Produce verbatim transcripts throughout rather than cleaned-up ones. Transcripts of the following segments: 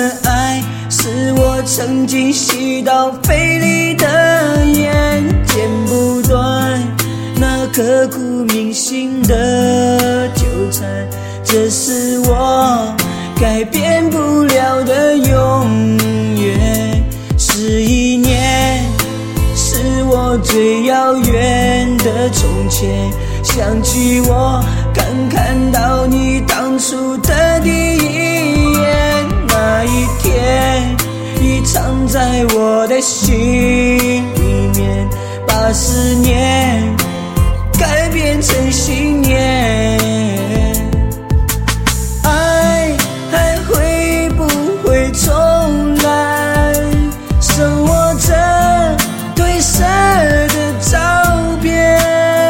爱，是我曾经吸到肺里的烟，剪不断那刻骨铭心的纠缠，这是我改变不了的永远。十一年是我最遥远的从前，想起我刚看到你当初的第一眼，那一天已藏在我的心里面，把思念改变成信念。爱还会不会重来？手握着褪色的照片，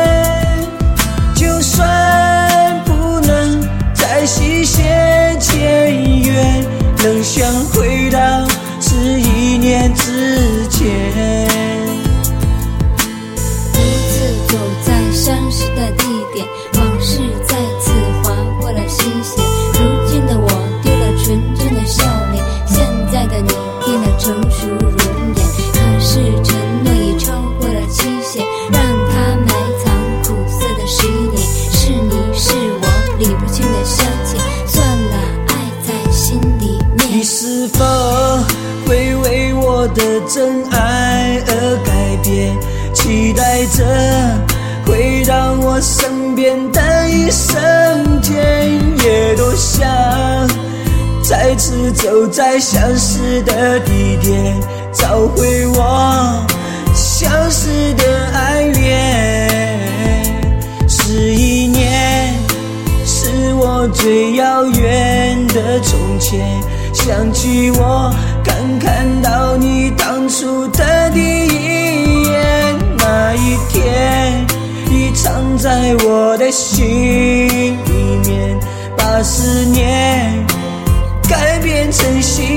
就算不能再续写前缘，能想回到十一年之前。 独自走在相识的地点，往事再次划过了心弦。如今的我丢了纯真的笑脸，现在的你变得成熟如烟。可是承诺已超过了期限，让它埋藏苦涩的十一年。是你是我理不清的消遣，算了，爱在心里面。 你是否会为我的真爱而改变？期待着回到我身边的一瞬间，也多想再次走在相识的地点，找回我相识的爱恋。十一年是我最遥远的从前，想起我刚看到你当初的第一眼，那一天已藏在我的心里面，把思念改变成信